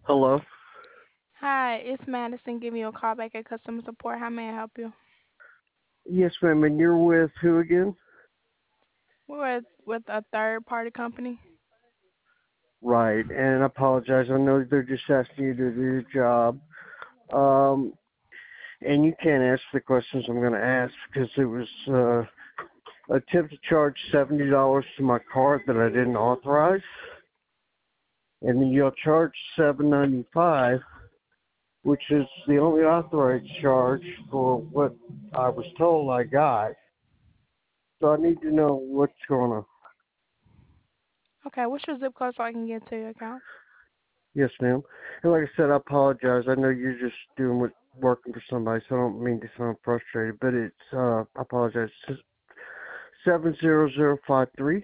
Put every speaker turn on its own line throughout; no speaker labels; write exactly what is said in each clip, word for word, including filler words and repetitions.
Hello.
Hi, it's Madison giving you a call back at customer support. How may I help you?
Yes, ma'am. And you're with who again?
We're with, with a third party company.
Right. And I apologize. I know they're just asking you to do your job. Um, and you can't ask the questions I'm going to ask because it was uh, attempt to charge seventy dollars to my card that I didn't authorize, and then you'll charge seven ninety five, which is the only authorized charge for what I was told I got. So I need to know what's going on.
Okay, what's your zip code so I can get to your account?
Yes, ma'am. And like I said, I apologize. I know you're just doing what working for somebody, so I don't mean to sound frustrated, but it's uh I apologize. Seven zero zero five three.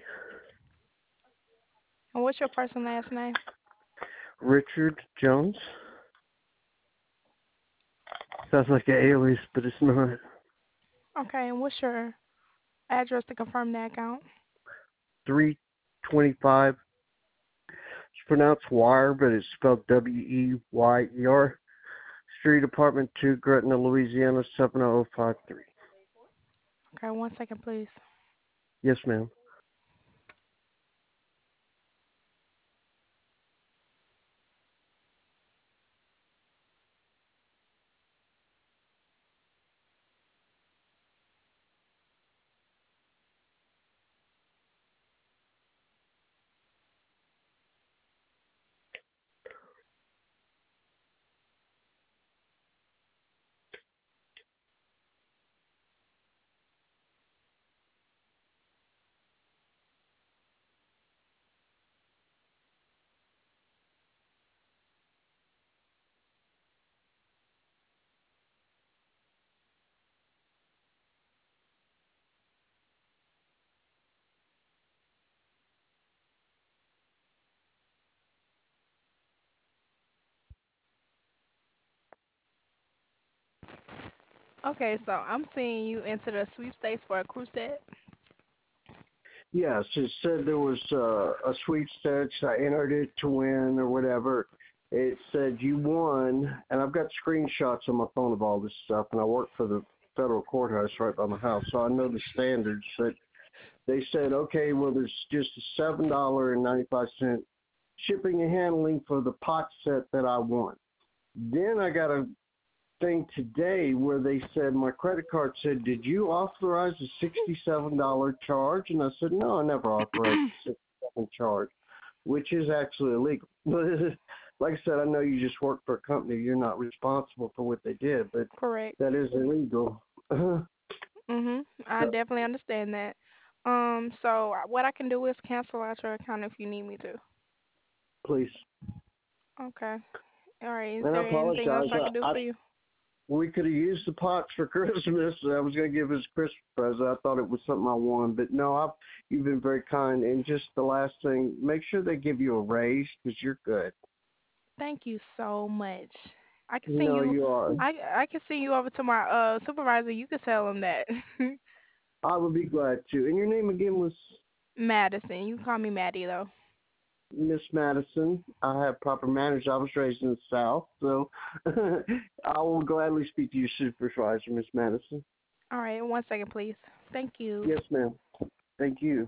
And what's your first and last name?
Richard Jones. Sounds like an alias, but it's not.
Okay, and what's your address to confirm that account?
Three twenty five. It's pronounced wire, but it's spelled W E Y E R. Street Apartment two, Gretna, Louisiana seven zero five three.
Okay, one second, please.
Yes, ma'am.
Okay, so I'm seeing you enter the sweepstakes for a cruise set.
Yes, it said there was uh, a sweepstakes. I entered it to win or whatever. It said you won, and I've got screenshots on my phone of all this stuff. And I work for the federal courthouse right by my house, so I know the standards. That they said, okay, well, there's just a seven dollar and ninety five cent shipping and handling for the pot set that I won. Then I got a thing today where they said my credit card said, "Did you authorize a sixty-seven dollar charge?" And I said, "No, I never authorized a sixty-seven charge," which is actually illegal. But like I said, I know you just work for a company; you're not responsible for what they did, but
Correct.
that is illegal.
Mhm. I definitely understand that. Um, so what I can do is cancel out your account if you need me to.
Please,
Okay. All right. Is
and I
there anything else
apologize.
I can do
I, I
for you?
we could have used the pots for Christmas. I was going to give as a Christmas present. I thought it was something I won, but no, I've, you've been very kind. And just the last thing, make sure they give you a raise because you're good.
Thank you so much. I can
You
send
know
you.
you are.
I I can send you over to my uh supervisor. You can tell him that.
I would be glad to. And your name again was
Madison. You can call me Maddie though.
Miss Madison. I have proper manners. I was raised in the South, so I will gladly speak to your supervisor, Miss Madison.
All right. One second, please. Thank you.
Yes, ma'am. Thank you.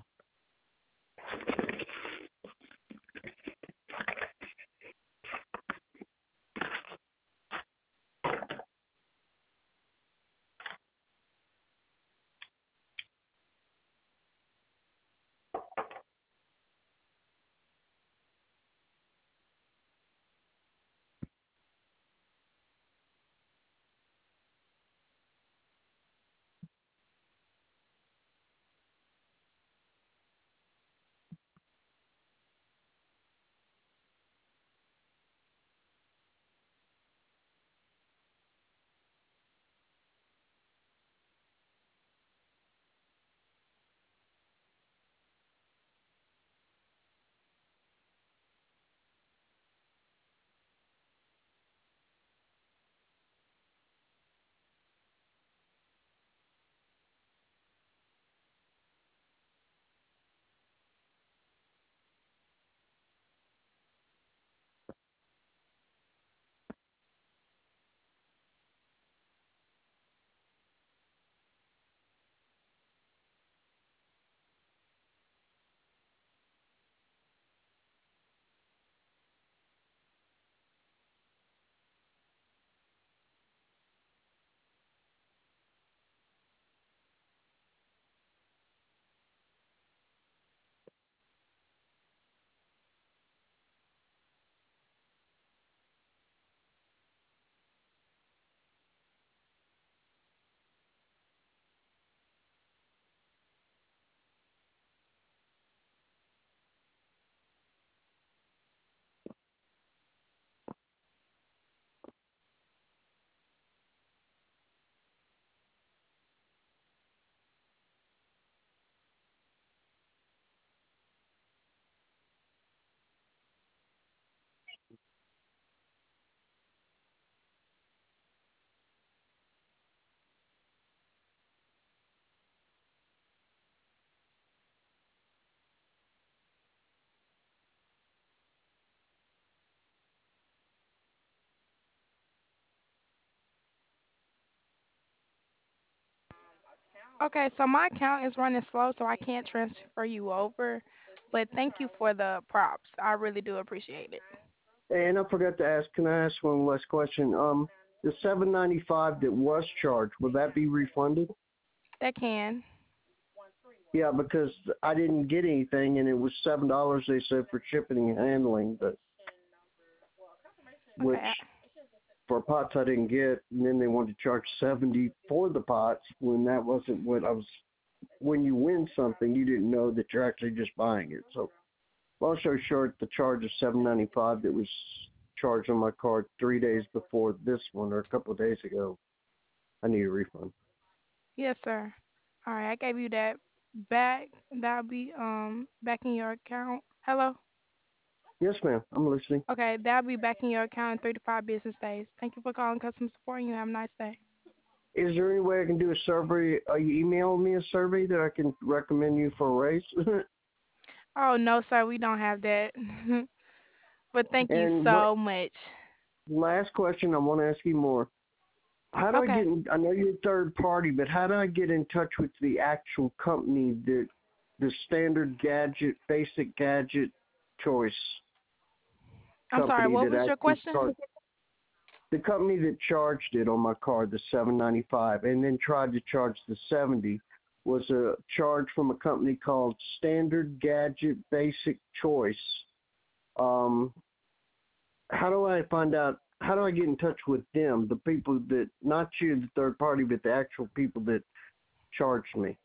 Okay, so my account is running slow, so I can't transfer you over. But thank you for the props. I really do appreciate it.
And I forgot to ask. Can I ask one last question? Um, the seven ninety five that was charged, will that be refunded?
That can.
Yeah, because I didn't get anything, and it was seven dollars. They said for shipping and handling, but
Okay.
which
I-
for pots I didn't get, and then they wanted to charge seventy for the pots when that wasn't what I was. When you win something, you didn't know that you're actually just buying it. So long story short, the charge of seven ninety five that was charged on my card three days before this one, or a couple of days ago, I need a refund.
Yes, sir. All right, I gave you that back. That'll be um back in your account. Hello.
Yes, ma'am. I'm listening.
Okay, that'll be back in your account in three to five business days. Thank you for calling customer support, and you have a nice day.
Is there any way I can do a survey? Are you emailing me a survey that I can recommend you for a raise?
Oh no, sir, we don't have that. But thank you
And what
so much.
last question I want to ask you more. How do I
Okay.
get in, I know you're third party, but how do I get in touch with the actual company that the standard gadget, basic gadget choice
I'm sorry.
company
What
that
was your
actually
question?
charged the company that charged it on my card, the seven ninety five, and then tried to charge the seventy was a charge from a company called Standard Gadget Basic Choice. Um, how do I find out? How do I get in touch with them? The people that, not you, the third party, but the actual people that charged me.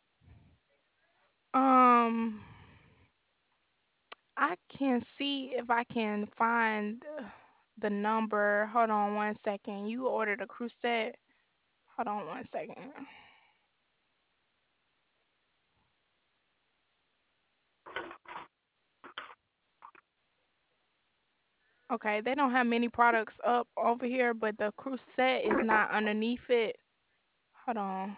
Um, I can see if I can find uh, the number. Hold on one second. You ordered a crew set. Hold on one second. Okay, they don't have many products up over here, but the crew set is not underneath it. Hold on.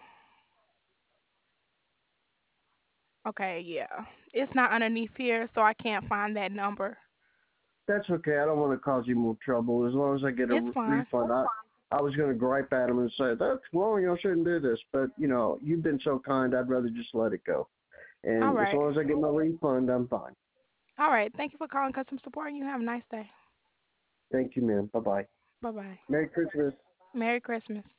Okay, yeah. It's not underneath here, so I can't find that number.
That's okay. I don't want to cause you more trouble. As long as I get a
It's
re-
fine.
refund, I I was going to gripe at them and say that's wrong. You shouldn't do this. But you know, you've been so kind. I'd rather just let it go.
All
And as
right.
long as I get my refund, I'm fine.
All right. Thank you for calling customer support, and you have a nice day.
Thank you, man. Bye bye.
Bye bye.
Merry Christmas.
Merry Christmas.